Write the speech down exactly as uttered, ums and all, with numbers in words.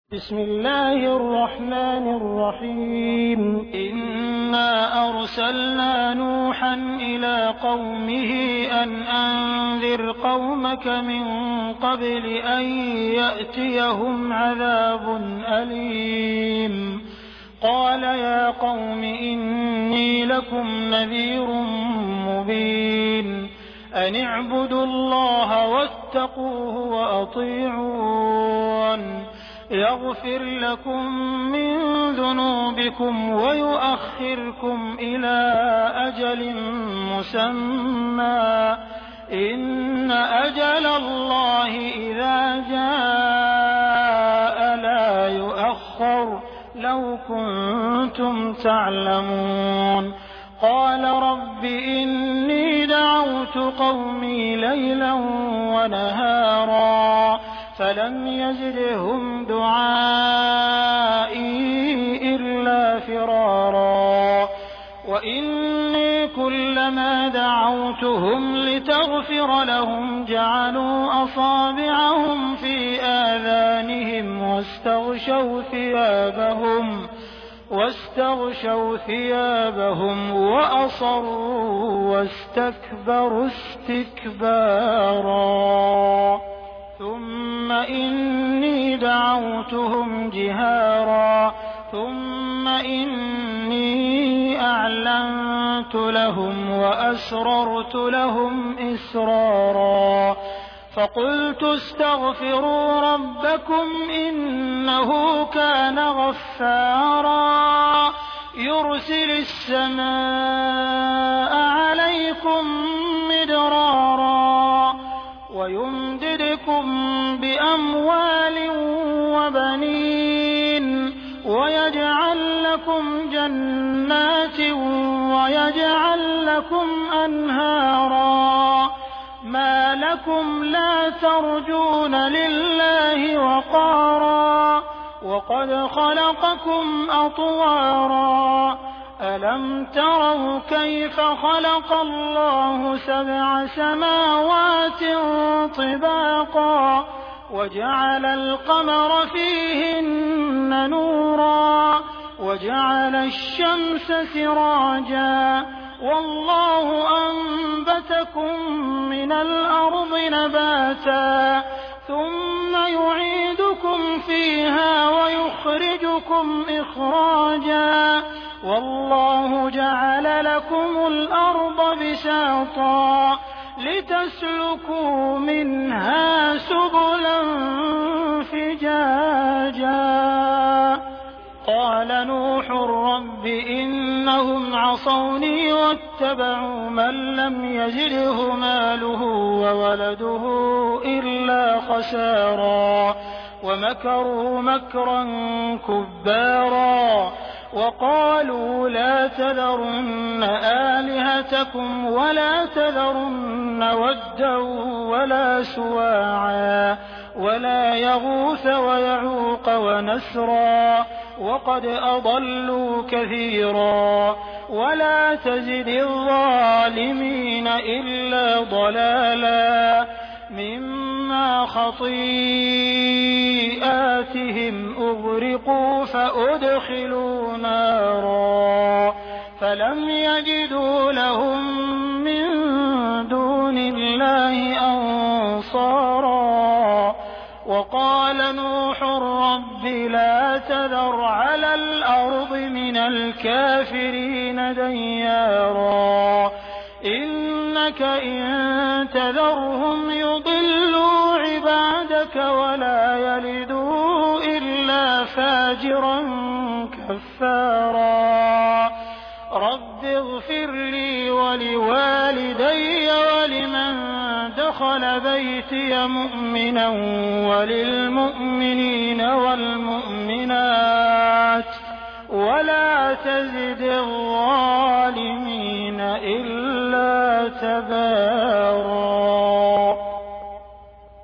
بسم الله الرحمن الرحيم إنا أرسلنا نوحا إلى قومه أن أنذر قومك من قبل أن يأتيهم عذاب أليم قال يا قوم إني لكم نذير مبين أن اعبدوا الله واتقوه وأطيعون يغفر لكم من ذنوبكم ويؤخركم إلى أجل مسمى إن أجل الله إذا جاء لا يؤخر لو كنتم تعلمون قال رب إني دعوت قومي ليلا ونهارا فلم يزدهم دعائي إلا فرارا وإني كلما دعوتهم لتغفر لهم جعلوا أصابعهم في آذانهم واستغشوا ثيابهم واستغشوا ثيابهم وأصروا واستكبروا استكبارا ثم إني دعوتهم جهارا ثم إني أعلنت لهم وأسررت لهم إسرارا فقلت استغفروا ربكم إنه كان غفارا يرسل السماء عليكم مدرارا ويمددكم بأموال وبنين ويجعل لكم جنات ويجعل لكم أنهارا ما لكم لا ترجون لله وقارا وقد خلقكم أطوارا ألم تروا كيف خلق الله سبع سماوات طباقا وجعل القمر فيهن نورا وجعل الشمس سراجا والله أنبتكم من الأرض نباتا ثم يعيدكم فيها ويخرجكم إخراجا والله جعل لكم الأرض بساطا لتسلكوا منها سبلا فجاجا قال نوح رب إنهم عصوني واتبعوا من لم يزده ماله وولده إلا خسارا ومكروا مكرا كبارا وقالوا لا تذرن آلهتكم ولا تذرن ودا ولا سواعا ولا يغوث ويعوق ونسرا وقد أضلوا كثيرا ولا تزد الظالمين إلا ضلالا مما خطيئاتهم أغرقوا فأدخلوا نارا فلم يجدوا لهم من دون الله أنصارا وقال نوح رب لا تذر على الأرض من الكافرين ديارا إنك إن تذرهم يضلوا عبادك ولا يلدوا إلا فاجرا كفارا رب اغفر لي ولوالدي ولمن دخل بيتي مؤمنا وللمؤمنين والمؤمنات ولا تزد الظالمين إلا تبارا